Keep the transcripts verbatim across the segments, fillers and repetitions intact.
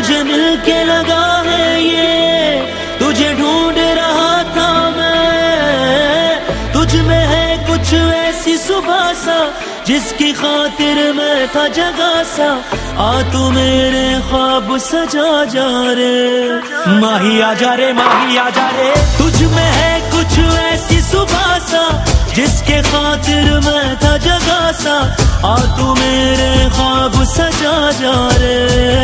तुझे मिलके लगा है ये, तुझे ढूंढ रहा था मैं। तुझ में है कुछ ऐसी सुबह सा जिसकी खातिर मैं था जगा सा। आ तू मेरे ख्वाब सजा जा रे, माही आजा रे, माही आजा रे। तुझ में है कुछ ऐसी सुबह सा जिसके खातिर मैं था जगा सा। आ तू मेरे ख्वाब सजा जा रे।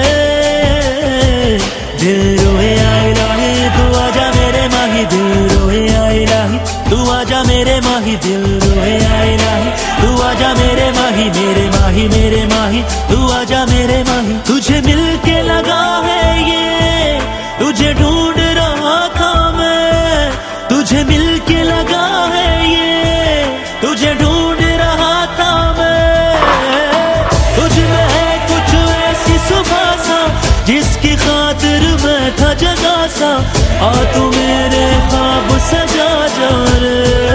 दिल रोए आए लाही तू आजा मेरे माही, दिल रोए आए लाही तू आजा मेरे माही, दिल रोए आए लाही तू आजा मेरे माही, मेरे माही मेरे माही तू आजा मेरे माही। तुझे मिलके लगा है ये, तुझे ढूंढ रहा था मैं। तुझे मिलके लगा है ये, तुझे ढूंढ रहा था मैं। तुझ में है कुछ ऐसी सुबह सा जिसकी खातिर मैं था जगा सा। आ तू मेरे ख्वाब सजा जा रे।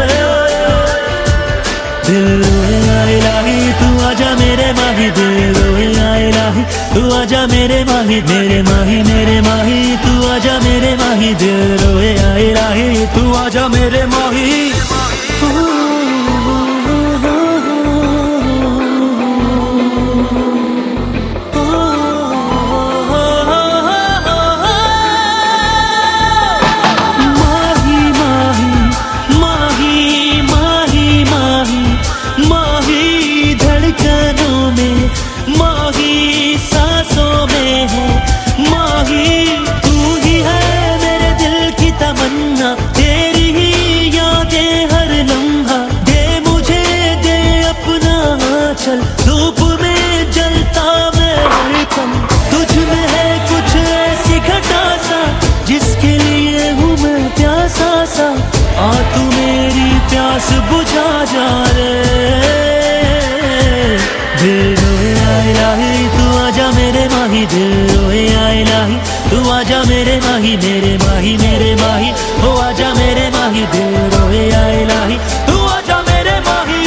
दिल रोए आए लाही तू आजा मेरे माही, दिल रोए आए लाही तू आजा मेरे माही, मेरे माही मेरे माही तू आजा मेरे माही। दिल रोए आए लाही तू आजा मेरे माही। तेरी ही यादें हर लम्हा, दे मुझे दे अपना आंचल। धूप में जलता मैं हर पल, तुझ में है कुछ ऐसी घटा सा जिसके लिए हूँ मैं प्यासा सा। आ तू मेरी प्यास बुझा जा रे। दिल रोए आए लाही तू आजा मेरे माही, दिल रोए आए लाही तू आजा मेरे माही, मेरे माही मेरे माही हो आजा मेरे माही। दिल रोए आए लाही तू आजा मेरे माही।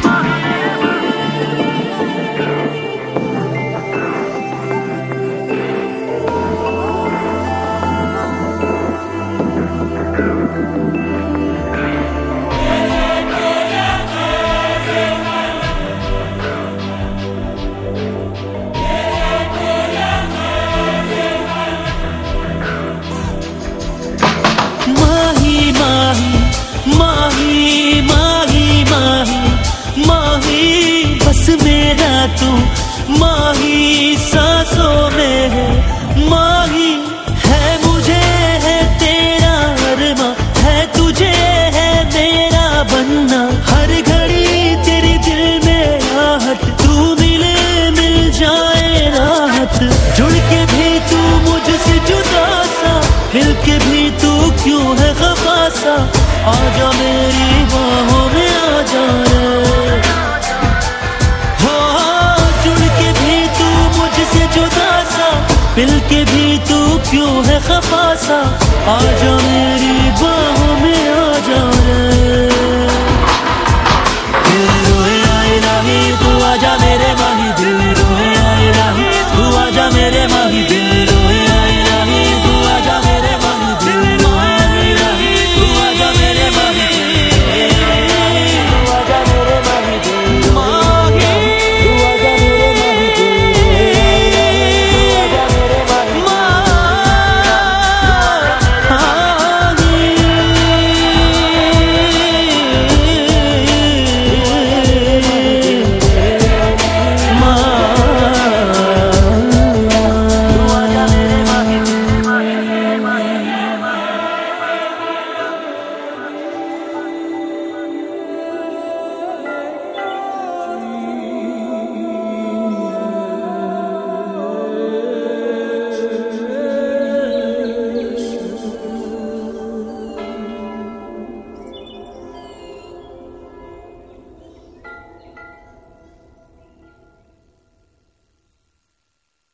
माही माही माही माही माही बस मेरा तू माही सांसों में है। माही है मुझे है तेरा अरमा, है तुझे है मेरा बनना। हर घड़ी तेरी दिल में आहट, तू मिले मिल जाए राहत। जुड़ के भी तू मुझसे जुदा सा, मिल के भी तू क्यों है खफा सा। आजा मेरी बाहों में आजा रे। हाँ जुड़ के भी तू मुझसे जुदा सा, मिल के भी तू क्यों है खफा सा। आजा मेरी बाहों